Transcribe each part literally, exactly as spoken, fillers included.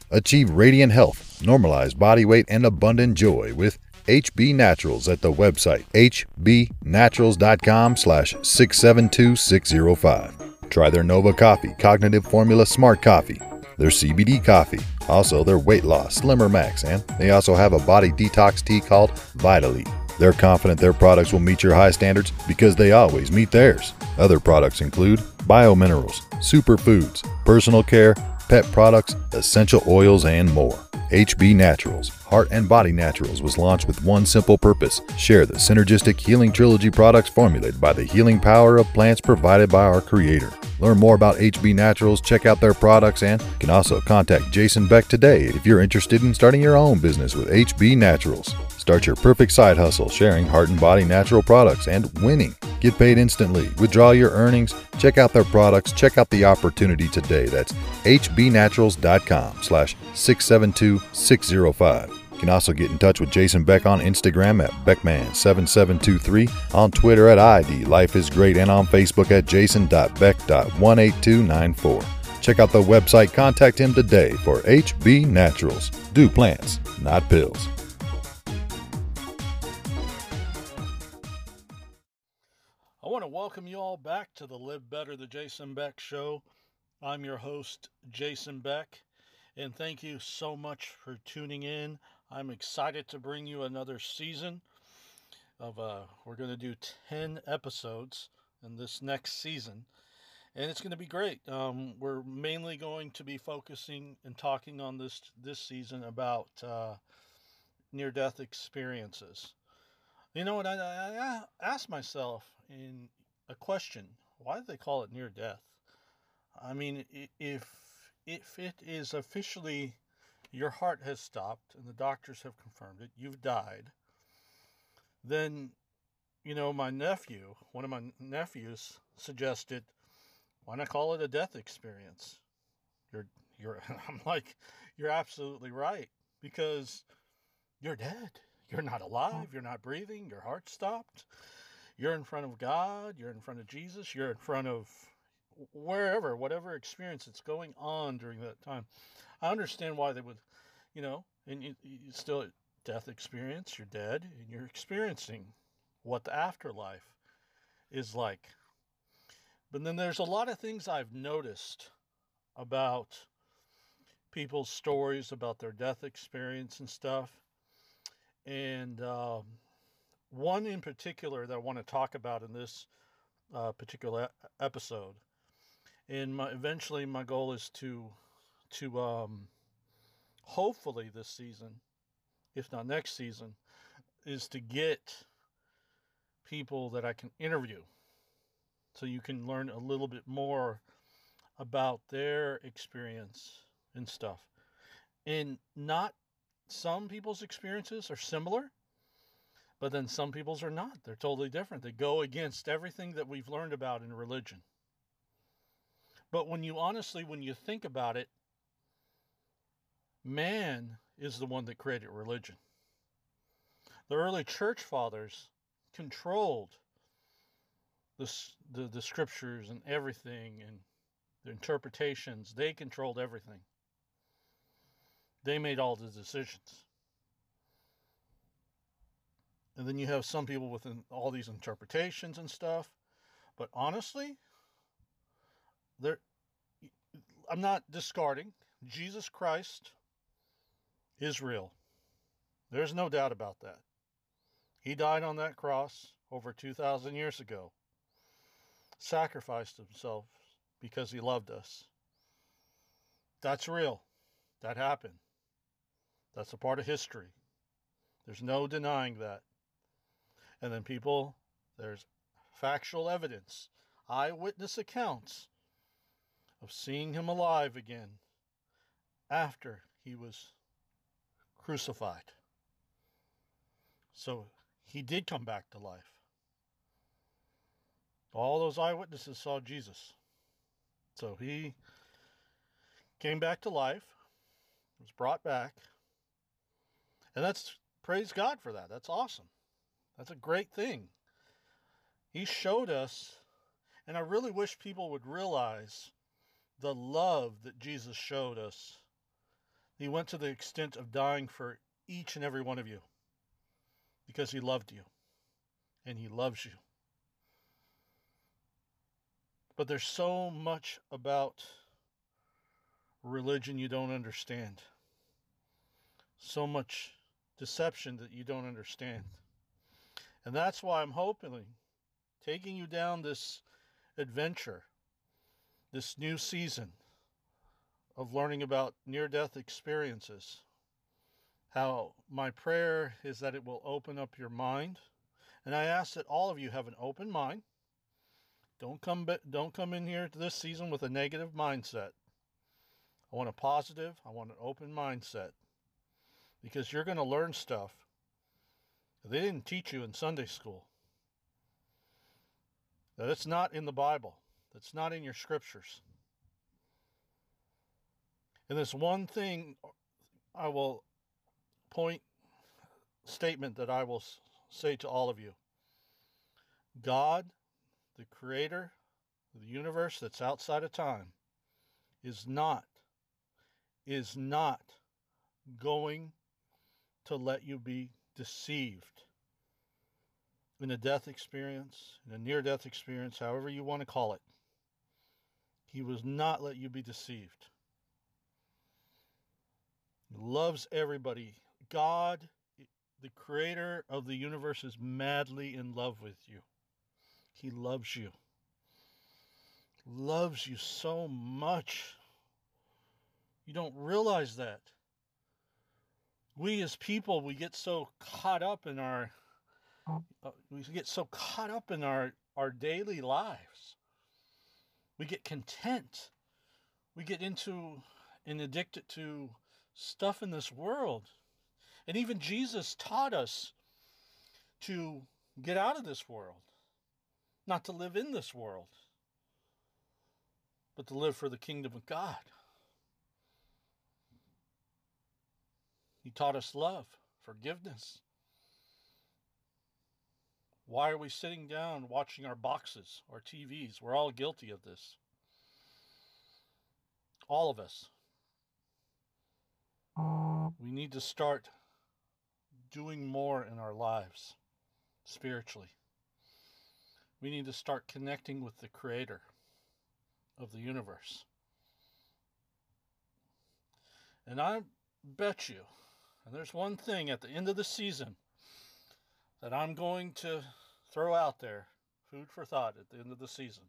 Achieve radiant health, normalized body weight, and abundant joy with H B Naturals at the website h b naturals dot com slash six seven two six zero five. Try their Nova Coffee Cognitive Formula Smart Coffee, their C B D coffee, also their weight loss Slimmer Max, and they also have a body detox tea called Vitally. They're confident their products will meet your high standards because they always meet theirs. Other products include biominerals, superfoods, personal care, pet products, essential oils, and more. H B Naturals, Heart and Body Naturals, was launched with one simple purpose: share the synergistic Healing Trilogy products formulated by the healing power of plants provided by our Creator. Learn more about H B Naturals, check out their products, and you can also contact Jason Beck today if you're interested in starting your own business with H B Naturals. Start your perfect side hustle sharing Heart and Body natural products and winning. Get paid instantly. Withdraw your earnings. Check out their products. Check out the opportunity today. That's h b naturals dot com slash six seven two six zero five. You can also get in touch with Jason Beck on Instagram at Beckman seven seven two three, on Twitter at I D Life is Great, and on Facebook at jason dot beck dot one eight two nine four. Check out the website. Contact him today for H B Naturals. Do plants, not pills. I want to welcome you all back to the Live Better the Jason Beck Show. I'm your host, Jason Beck, and thank you so much for tuning in. I'm excited to bring you another season of, uh, we're going to do ten episodes in this next season, and it's going to be great. Um, we're mainly going to be focusing and talking on this, this season about uh, near-death experiences. You know what, I, I, I asked myself in a question, why do they call it near death? I mean, if if it is officially your heart has stopped and the doctors have confirmed it, you've died, then, you know, my nephew, one of my nephews suggested, why not call it a death experience? You're, you're, I'm like, you're absolutely right, because you're dead. You're not alive. You're not breathing. Your heart stopped. You're in front of God. You're in front of Jesus. You're in front of wherever, whatever experience that's going on during that time. I understand why they would, you know, and you, you still death experience. You're dead and you're experiencing what the afterlife is like. But then there's a lot of things I've noticed about people's stories about their death experience and stuff. And um, one in particular that I want to talk about in this uh, particular e- episode, and my, eventually my goal is to to um, hopefully this season, if not next season, is to get people that I can interview, so you can learn a little bit more about their experience and stuff. And not some people's experiences are similar, but then some people's are not. They're totally different. They go against everything that we've learned about in religion. But when you honestly, when you think about it, man is the one that created religion. The early church fathers controlled the, the, the scriptures and everything, and the interpretations. They controlled everything. They made all the decisions. And then you have some people with all these interpretations and stuff. But honestly, there, I'm not discarding. Jesus Christ is real. There's no doubt about that. He died on that cross over two thousand years ago. Sacrificed himself because he loved us. That's real. That happened. That's a part of history. There's no denying that. And then people, there's factual evidence, eyewitness accounts of seeing him alive again after he was crucified. So he did come back to life. All those eyewitnesses saw Jesus. So he came back to life, was brought back. And that's, praise God for that. That's awesome. That's a great thing. He showed us, and I really wish people would realize the love that Jesus showed us, He went to the extent of dying for each and every one of you because he loved you and he loves you. But there's so much about religion you don't understand. So much deception that you don't understand. And that's why I'm hoping, taking you down this adventure, this new season of learning about near-death experiences. How my prayer is that it will open up your mind. And I ask that all of you have an open mind. Don't come, don't come in here to this season with a negative mindset. I want a positive, I want an open mindset. Because you're going to learn stuff that they didn't teach you in Sunday school. That it's not in the Bible. That's not in your scriptures. And this one thing I will point, statement that I will say to all of you. God, the creator of the universe that's outside of time, is not, is not going to let you be deceived in a death experience, in a near-death experience, however you want to call it. He will not let you be deceived. He loves everybody. God, the creator of the universe, is madly in love with you. He loves you. Loves you so much. You don't realize that. We as people, we get so caught up in our, uh, we get so caught up in our, our daily lives. We get content. We get into and addicted to stuff in this world. And even Jesus taught us to get out of this world. Not to live in this world, but to live for the kingdom of God. He taught us love, forgiveness. Why are we sitting down watching our boxes or T Vs? We're all guilty of this. All of us. We need to start doing more in our lives, spiritually. We need to start connecting with the creator of the universe. And I bet you, and there's one thing at the end of the season that I'm going to throw out there, food for thought at the end of the season.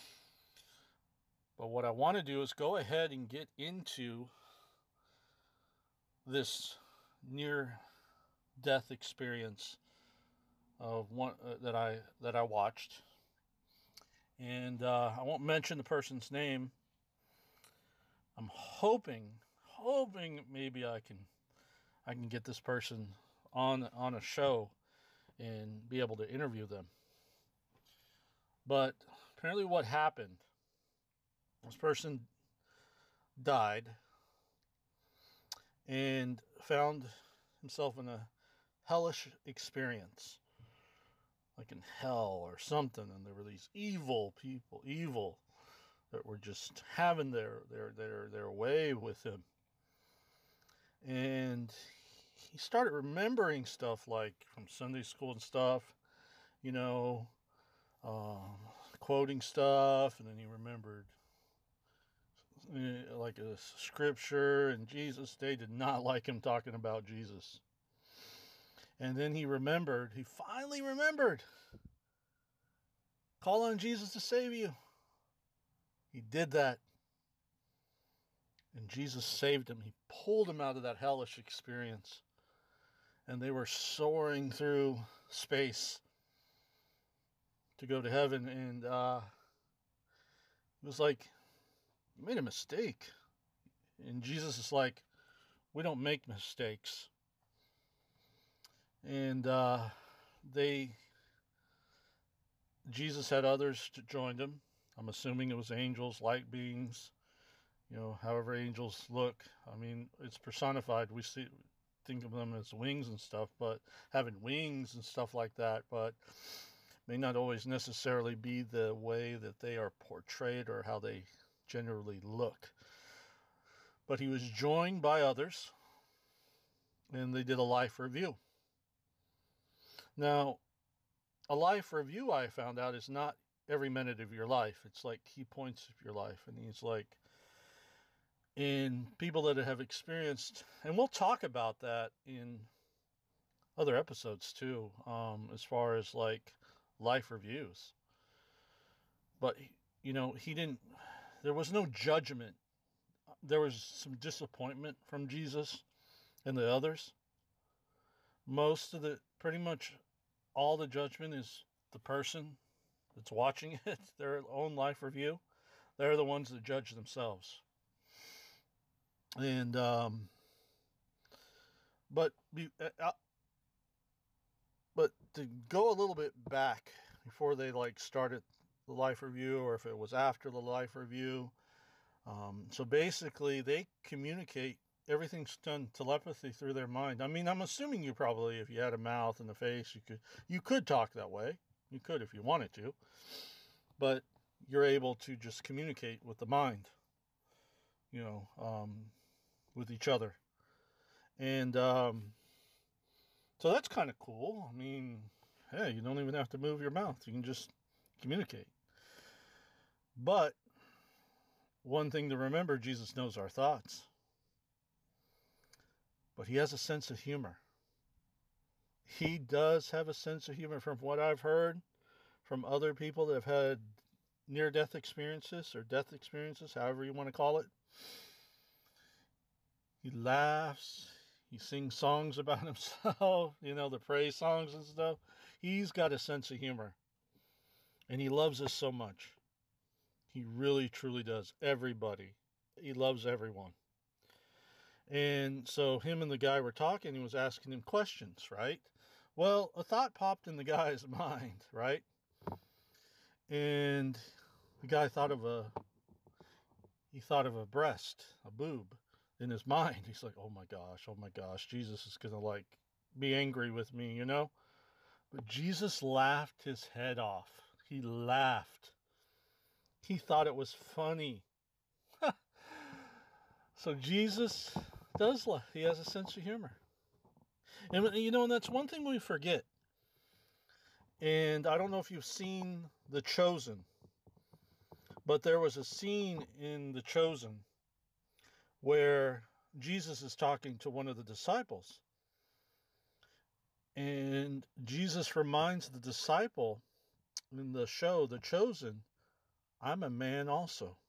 But what I want to do is go ahead and get into this near-death experience of one uh, that I that I watched, and uh, I won't mention the person's name. I'm hoping, hoping maybe I can, I can get this person on on a show and be able to interview them. But apparently, what happened? This person died and found himself in a hellish experience. Like in hell or something, and there were these evil people, evil, that were just having their their their their way with him. And he started remembering stuff like from Sunday school and stuff, you know, um, quoting stuff, and then he remembered uh, like a scripture and Jesus. They did not like him talking about Jesus. And then he remembered, he finally remembered. Call on Jesus to save you. He did that. And Jesus saved him. He pulled him out of that hellish experience. And they were soaring through space to go to heaven. And uh, it was like, you made a mistake. And Jesus is like, we don't make mistakes. And uh, they, Jesus had others to join him. I'm assuming it was angels, light beings, you know, however angels look. I mean, it's personified. We see, think of them as wings and stuff, but having wings and stuff like that, but may not always necessarily be the way that they are portrayed or how they generally look. But he was joined by others, and they did a life review. Now, a life review, I found out, is not every minute of your life. It's like key points of your life. And he's like, in people that have experienced, and we'll talk about that in other episodes too, um, as far as like life reviews. But, you know, he didn't, there was no judgment. There was some disappointment from Jesus and the others. Most of the, pretty much all the judgment is the person that's watching it, their own life review. They're the ones that judge themselves. And, um, but, uh, but to go a little bit back before they like started the life review, or if it was after the life review. Um, so basically they communicate, everything's done telepathy through their mind. I mean, I'm assuming you probably, if you had a mouth and a face, you could, you could talk that way. You could if you wanted to, but you're able to just communicate with the mind, you know, um, with each other. And, um, so that's kind of cool. I mean, hey, you don't even have to move your mouth. You can just communicate. But one thing to remember, Jesus knows our thoughts. But he has a sense of humor. He does have a sense of humor, from what I've heard from other people that have had near-death experiences or death experiences, however you want to call it. He laughs. He sings songs about himself, you know, the praise songs and stuff. He's got a sense of humor. And he loves us so much. He really, truly does. Everybody. He loves everyone. And so him and the guy were talking. He was asking him questions, right? Well, a thought popped in the guy's mind, right? And the guy thought of a, he thought of a breast, a boob in his mind. He's like, oh my gosh, oh my gosh, Jesus is going to like be angry with me, you know? But Jesus laughed his head off. He laughed. He thought it was funny. So Jesus does laugh. He has a sense of humor. And, you know, and that's one thing we forget. And I don't know if you've seen The Chosen, but there was a scene in The Chosen where Jesus is talking to one of the disciples. And Jesus reminds the disciple in the show, The Chosen, I'm a man also.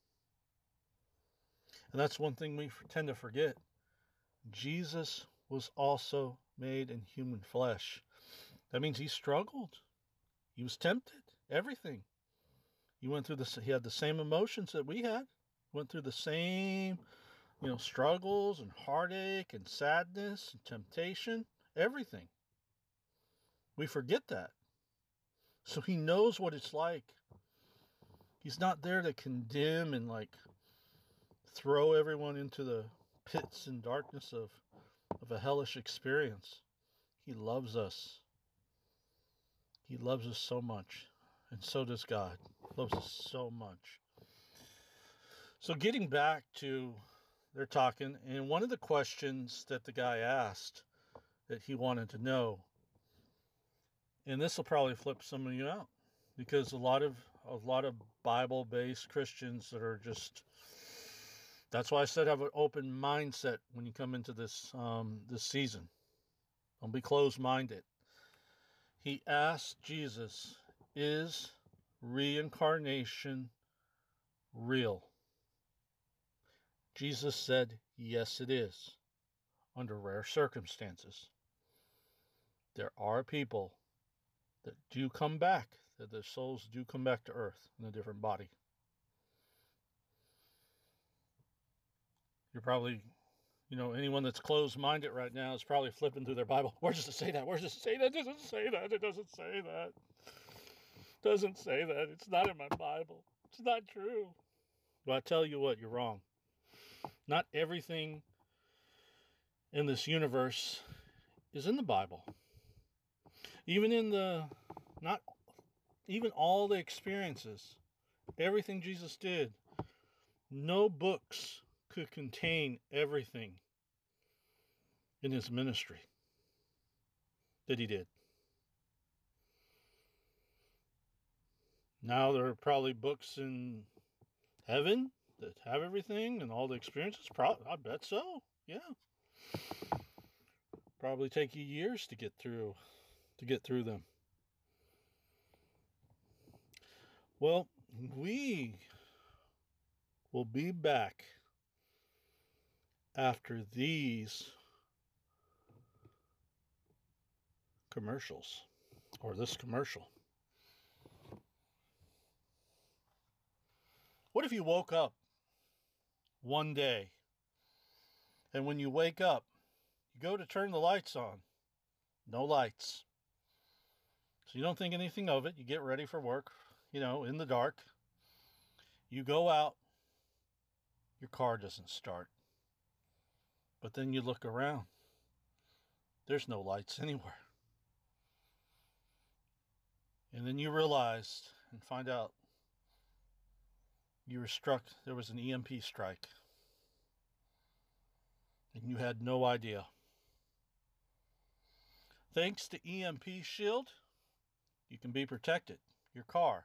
And that's one thing we tend to forget. Jesus was also made in human flesh. That means he struggled. He was tempted. Everything. He went through this. He had the same emotions that we had. Went through the same, you know, struggles and heartache and sadness and temptation. Everything. We forget that. So he knows what it's like. He's not there to condemn and like throw everyone into the pits and darkness of, of a hellish experience. He loves us. He loves us so much. And so does God. He loves us so much. So getting back to, they're talking, and one of the questions that the guy asked that he wanted to know, and this will probably flip some of you out, because a lot of a lot of Bible-based Christians that are just, that's why I said have an open mindset when you come into this um, this season. Don't be closed-minded. He asked Jesus, is reincarnation real? Jesus said, yes, it is, under rare circumstances. There are people that do come back, that their souls do come back to earth in a different body. You're probably, you know, anyone that's closed-minded right now is probably flipping through their Bible. Where does it say that? Where does it say that? It doesn't say that. It doesn't say that. It doesn't say that. It's not in my Bible. It's not true. Well, I tell you what, you're wrong. Not everything in this universe is in the Bible. Even in the, not, even all the experiences, everything Jesus did, no books could contain everything in his ministry that he did. Now there are probably books in heaven that have everything and all the experiences. Pro- I bet so. Yeah. Probably take you years to get through to get through them. Well, we will be back after these commercials, or this commercial. What if you woke up one day, and when you wake up, you go to turn the lights on, no lights. So you don't think anything of it. You get ready for work, you know, in the dark. You go out, your car doesn't start. But then you look around. There's no lights anywhere. And then you realize and find out you were struck, there was an E M P strike. And you had no idea. Thanks to E M P Shield, you can be protected. Your car,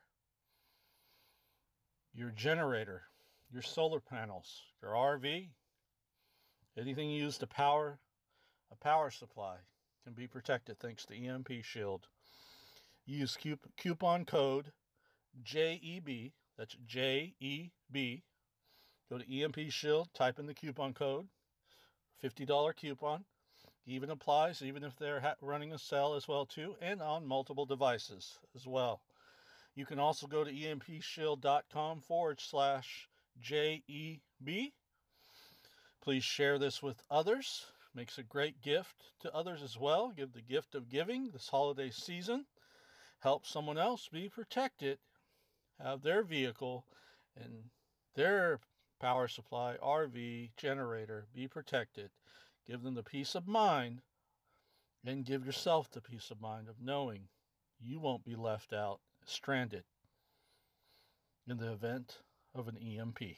your generator, your solar panels, your R V, anything you use to power a power supply can be protected thanks to E M P Shield. Use coupon code J E B, that's J E B. Go to E M P Shield, type in the coupon code, fifty dollars coupon. Even applies even if they're ha- running a sale as well too, and on multiple devices as well. You can also go to empshield.com forward slash JEB. Please share this with others. Makes a great gift to others as well. Give the gift of giving this holiday season. Help someone else be protected, have their vehicle and their power supply, R V, generator be protected. Give them the peace of mind, and give yourself the peace of mind of knowing you won't be left out, stranded in the event of an E M P.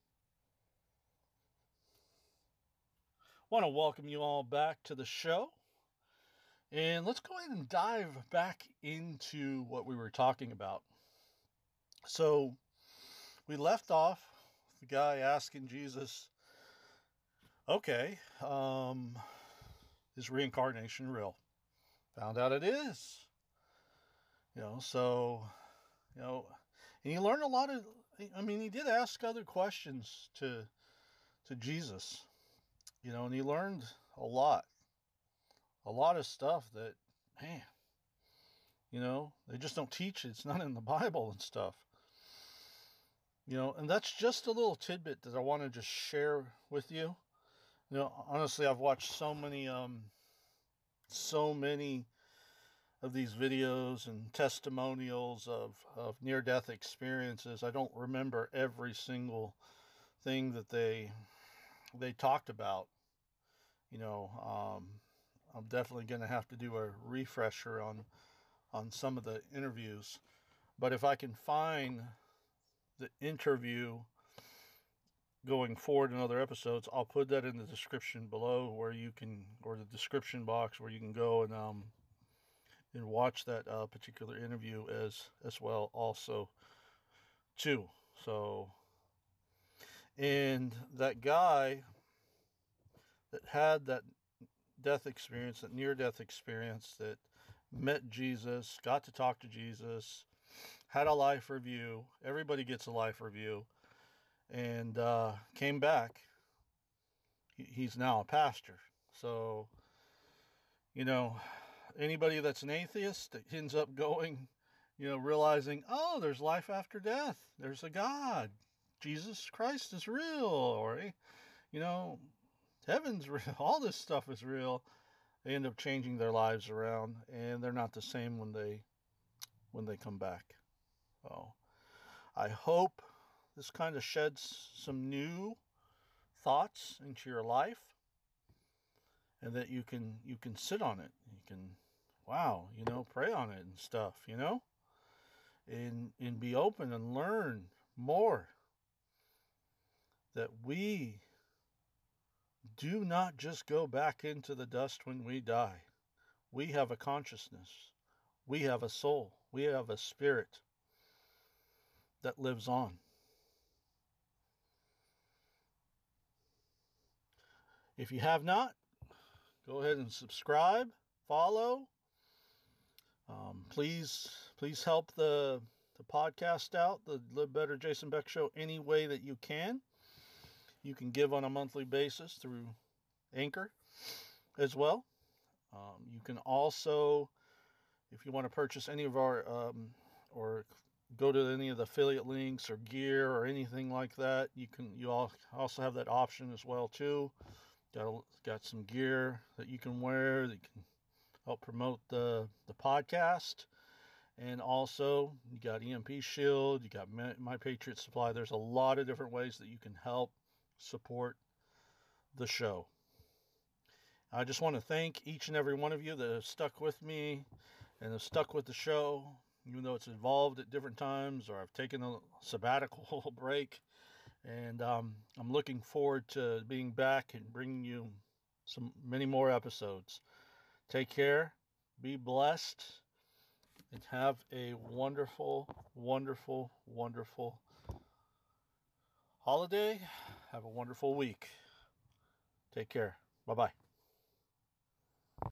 I want to welcome you all back to the show. And let's go ahead and dive back into what we were talking about. So we left off the guy asking Jesus, okay, um, is reincarnation real? Found out it is. You know, so, you know, and he learned a lot of, I mean, he did ask other questions to, to Jesus, you know, and he learned a lot, a lot of stuff that, man, you know, they just don't teach it. It's not in the Bible and stuff. You know, and that's just a little tidbit that I want to just share with you. You know, honestly, I've watched so many, um, so many of these videos and testimonials of, of near-death experiences. I don't remember every single thing that they they talked about. You know, um, I'm definitely going to have to do a refresher on on some of the interviews. But if I can find the interview going forward in other episodes, I'll put that in the description below, where you can, or the description box where you can go and um and watch that uh, particular interview as as well also too. So, and that guy that had that death experience, that near death experience, that met Jesus, got to talk to Jesus, had a life review. Everybody gets a life review. And uh, came back. He's now a pastor. So, you know, anybody that's an atheist that ends up going, you know, realizing, oh, there's life after death. There's a God. Jesus Christ is real. Or, you know, heaven's real. All this stuff is real. They end up changing their lives around, and they're not the same when they when they come back. So, I hope this kind of sheds some new thoughts into your life, and that you can you can sit on it. You can, wow, you know, pray on it and stuff, you know, and and be open and learn more. That we do not just go back into the dust when we die. We have a consciousness. We have a soul. We have a spirit that lives on. If you have not, go ahead and subscribe, follow. Um, please, please help the, the podcast out, the Live Better Jason Beck Show, any way that you can. You can give on a monthly basis through Anchor as well. Um, you can also, if you want to purchase any of our, um, or go to any of the affiliate links or gear or anything like that, you can. You all also have that option as well too. Got a, got some gear that you can wear that can help promote the the podcast, and also you got E M P Shield, you got My Patriot Supply. There's a lot of different ways that you can help support the show. I just want to thank each and every one of you that have stuck with me and have stuck with the show, even though it's evolved at different times, or I've taken a sabbatical break. And um, I'm looking forward to being back and bringing you some many more episodes. Take care, be blessed, and have a wonderful, wonderful, wonderful holiday. Have a wonderful week. Take care. Bye-bye.